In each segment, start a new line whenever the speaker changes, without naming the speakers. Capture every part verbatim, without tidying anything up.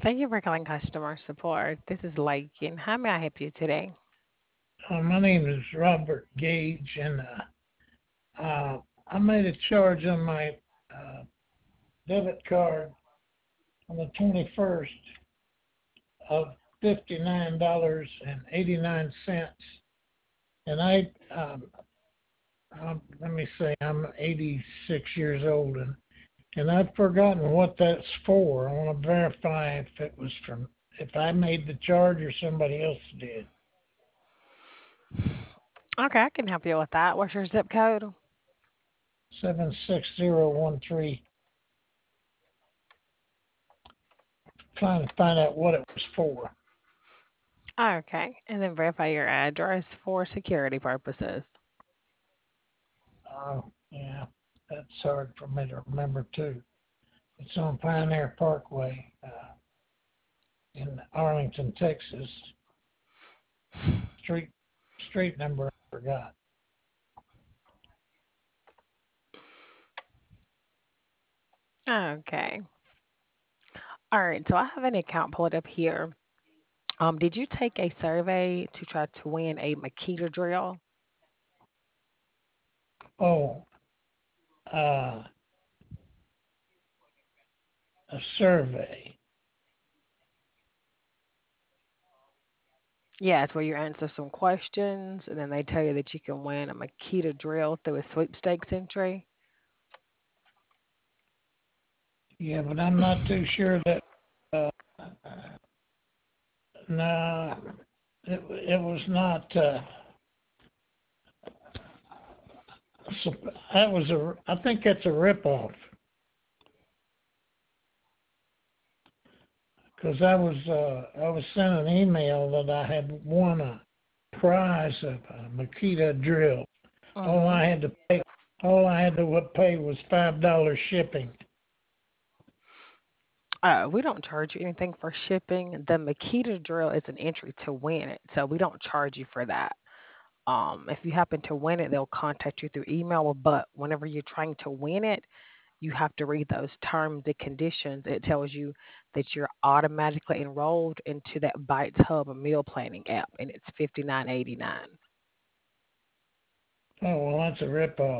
Thank you for calling customer support. This is Lakin. How may I help you today?
Uh, my name is Robert Gage, and uh, uh, I made a charge on my uh, debit card on the twenty-first of fifty-nine dollars and eighty-nine cents. And I, um, um, let me say, I'm eighty-six years old, and, and I've forgotten what that's for. I want to verify if it was from, if I made the charge or somebody else did.
Okay, I can help you with that. What's your zip code?
seven six zero one three. Trying to find out what it was for.
Okay, and then verify your address for security purposes.
Uh, yeah, that's hard for me to remember too. It's on Pioneer Parkway uh, in Arlington, Texas. Street street number I forgot.
Okay. All right, so I have an account pulled up here. Um, did you take a survey to try to win a Makita drill?
Oh, uh, a survey.
Yeah, it's where you answer some questions and then they tell you that you can win a Makita drill through a sweepstakes entry.
Yeah, but I'm not too sure that. Uh, no, it it was not. Uh, that was a. I think that's a ripoff because I was uh, I was sent an email that I had won a prize of a Makita drill. All
Mm-hmm.
I had to pay, all I had to pay was five dollars shipping.
Uh, we don't charge you anything for shipping. The Makita drill is an entry to win it, so we don't charge you for that. Um, if you happen to win it, they'll contact you through email. But whenever you're trying to win it, you have to read those terms and conditions. It tells you that you're automatically enrolled into that Bites Hub meal planning app, and it's fifty nine eighty nine.
Oh well, that's a ripoff.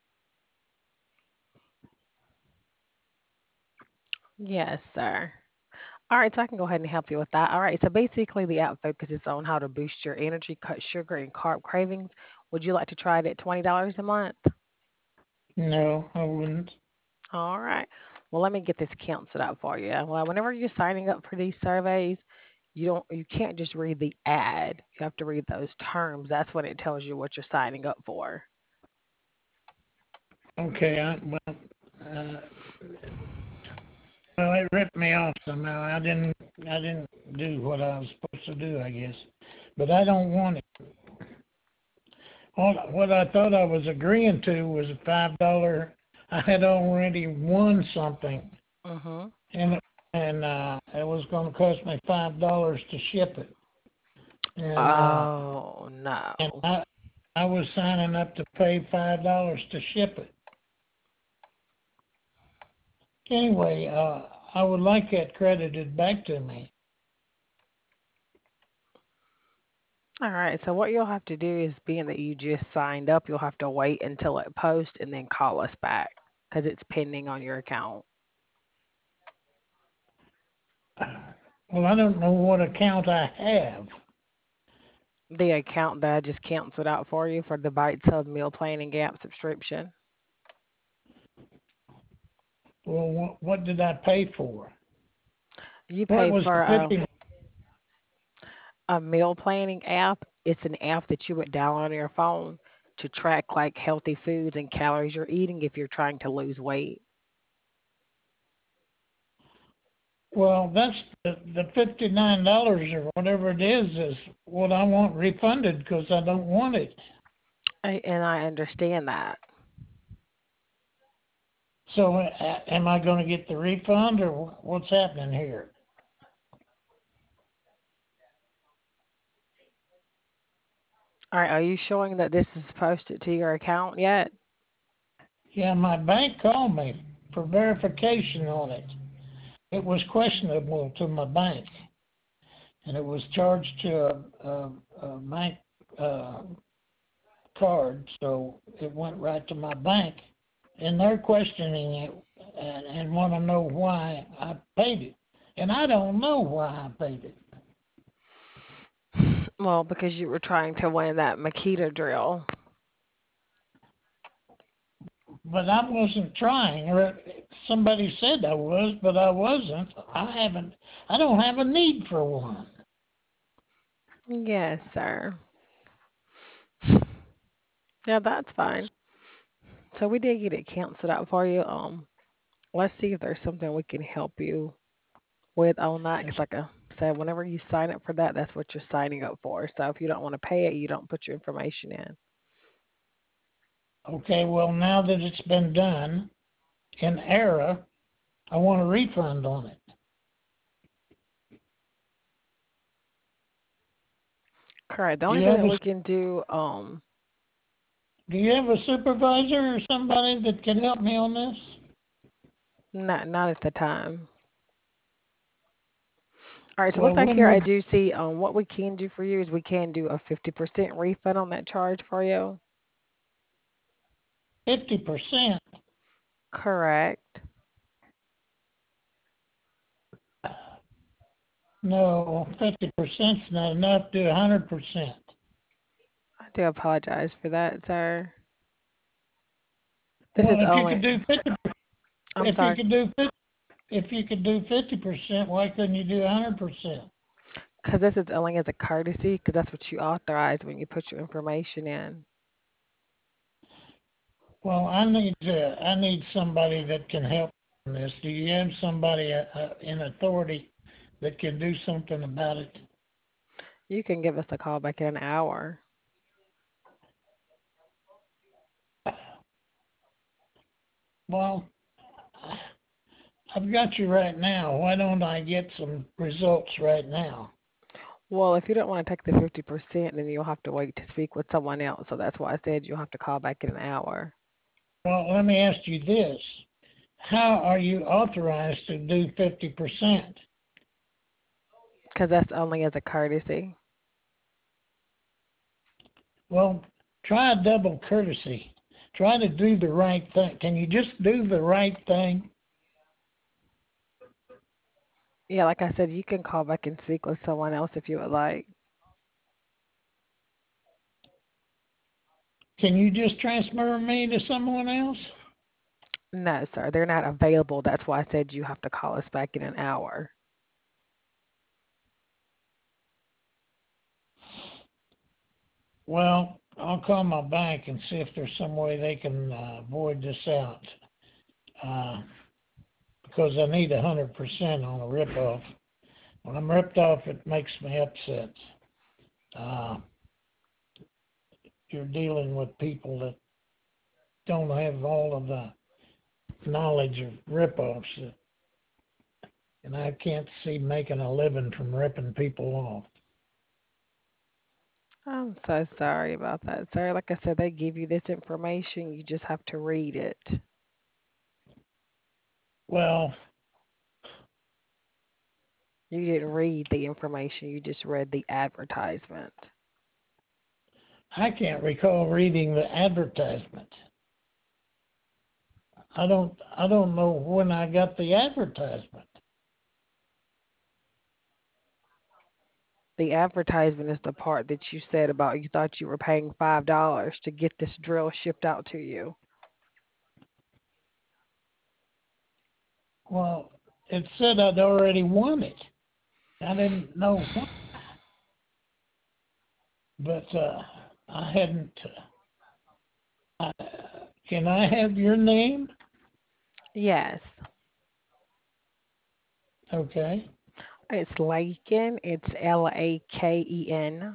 Yes, sir. All right, so I can go ahead and help you with that. All right, so basically the app focuses on how to boost your energy, cut sugar and carb cravings. Would you like to try it at twenty dollars a month?
No, I wouldn't.
All right. Well, let me get this canceled out for you. Well, whenever you're signing up for these surveys, you don't you can't just read the ad. You have to read those terms. That's when it tells you what you're signing up for.
Okay, I, well, uh, well, it ripped me off somehow. I didn't, I didn't do what I was supposed to do, I guess. But I don't want it. All, what I thought I was agreeing to was a five dollar. I had already won something,
Mhm.
and and uh, it was going to cost me five dollars to ship it. And uh,
Oh,
and
no.
I I was signing up to pay five dollars to ship it. Anyway, uh, I would like that credited back to me.
All right. So what you'll have to do is, being that you just signed up, you'll have to wait until it posts and then call us back because it's pending on your account.
Well, I don't know what account I have.
The account that I just canceled out for you for the Bites Hub meal planning app subscription.
Well, what, what did I pay for?
You
What
pay
was the
for a
fifty?
a meal planning app. It's an app that you would download on your phone to track like healthy foods and calories you're eating if you're trying to lose weight.
Well, that's the, the fifty-nine dollars or whatever it is is what I want refunded because I don't want it.
I, and I understand that.
So, uh, am I going to get the refund or what's happening here?
All right, are you showing that this is posted to your account yet?
Yeah, my bank called me for verification on it. it was questionable to my bank, and it was charged to a, a, a bank uh, card, so it went right to my bank, and they're questioning it and, and want to know why I paid it, and I don't know why I paid it.
Well, because you were trying to win that Makita drill.
But I wasn't trying, or somebody said I was, but I wasn't. I haven't. I don't have a need for one.
Yes, sir. Yeah, that's fine. So we did get it canceled out for you. Um, let's see if there's something we can help you with on that. Because, like I said, whenever you sign up for that, that's what you're signing up for. So if you don't want to pay it, you don't put your information in.
Okay, well now that it's been done in error, I want a refund on it.
Correct. The
Do
only
you
thing
have
that
a
we can do, um,
Do you have a supervisor or somebody that can help me on this?
not not at the time. All right. So it
Well,
looks like
when
here I
would
do see um what we can do for you is we can do a fifty percent refund on that charge for you.
fifty percent?
Correct.
No, fifty percent's not enough. Do one hundred percent.
I do apologize for that, sir. This
Well,
is
if you could
only.
do fifty,
I'm
if you
sorry.
could do fifty, if you could do fifty percent, why couldn't you do one hundred percent?
Because this is only as a courtesy, because that's what you authorize when you put your information in.
Well, I need to, I need somebody that can help on this. Do you have somebody uh, uh, in authority that can do something about it?
You can give us a call back in an hour.
Well, I've got you right now. Why don't I get some results right now?
Well, if you don't want to take the fifty percent, then you'll have to wait to speak with someone else. So that's why I said you'll have to call back in an hour.
Well, let me ask you this. How are you authorized to do fifty percent?
Because that's only as a courtesy.
Well, try a double courtesy. Try to do the right thing. Can you just do the right thing?
Yeah, like I said, you can call back and speak with someone else if you would like.
Can you just transfer me to someone else?
No, sir, they're not available. That's why I said you have to call us back in an hour.
Well, I'll call my bank and see if there's some way they can uh, void this out. Uh, because I need one hundred percent on a rip-off. When I'm ripped off, it makes me upset. Uh, you're dealing with people that don't have all of the knowledge of rip-offs, and I can't see making a living from ripping people off.
I'm so sorry about that, sir. Like I said, they give you this information. You just have to read it.
Well,
You didn't read the information, you just read the advertisement.
I can't recall reading the advertisement. I don't. I don't know when I got the advertisement.
The advertisement is the part that you said about you thought you were paying five dollars to get this drill shipped out to you.
Well, it said I'd already won it. I didn't know why, but uh, I hadn't. Uh, can I have your name?
Yes,
Okay.
it's Laken. It's L A K E N.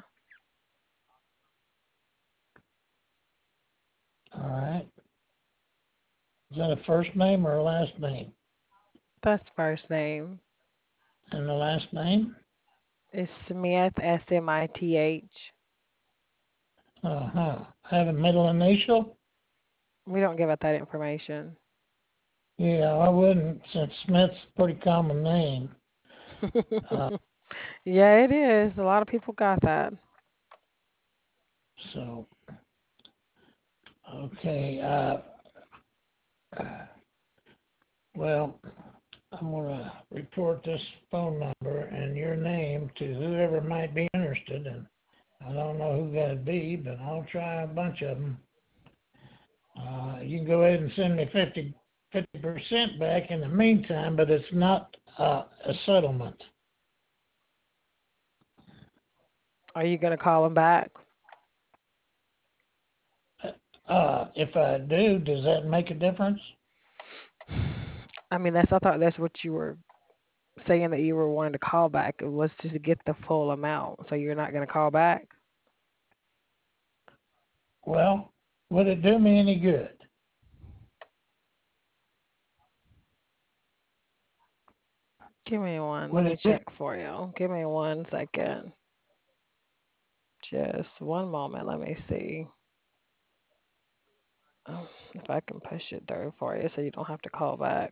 All right. Is that a first name or a last name?
That's first name.
And the last name?
It's Smith, S M I T H.
Uh huh. I have a middle initial.
We don't give out that information.
Yeah, I wouldn't, since Smith's a pretty common name. Uh,
Yeah, it is. A lot of people got that.
so, okay. Uh, well, I'm going to report this phone number and your name to whoever might be interested. And I don't know who that'd be, but I'll try a bunch of them. Uh, you can go ahead and send me fifty percent back in the meantime, but it's not uh, a settlement.
Are you gonna call them back?
Uh, if I do, does that make a difference?
I mean, that's I thought that's what you were saying that you were wanting to call back. It was just to get the full amount. So you're not gonna call back?
Well, would it do me any good?
Give me one. Let
Would
me
it do?
check for you. Give me one second. Just one moment. Let me see. Oh, if I can push it through for you so you don't have to call back.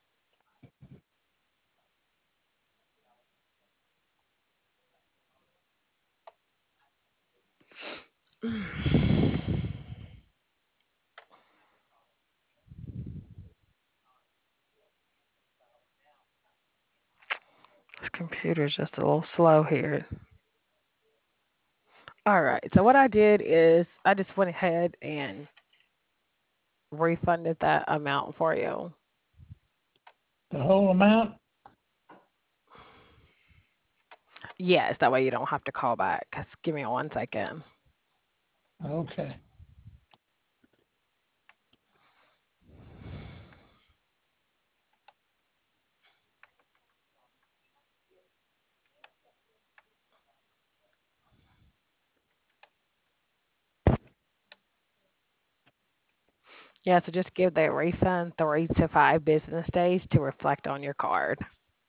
This computer's just a little slow here. All right. So what I did is I just went ahead and refunded that amount for you.
The whole amount?
Yes, that way you don't have to call back. Just give me one second.
Okay.
Yeah, so just give that refund three to five business days to reflect on your card.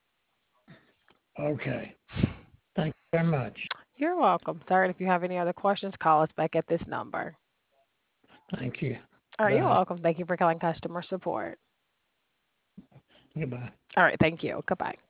Okay. Thank you very much.
You're welcome, sir. And if you have any other questions, call us back at this number.
Thank you.
All right, you're
Bye.
welcome. Thank you for calling customer support.
Goodbye.
All right, thank you. Goodbye.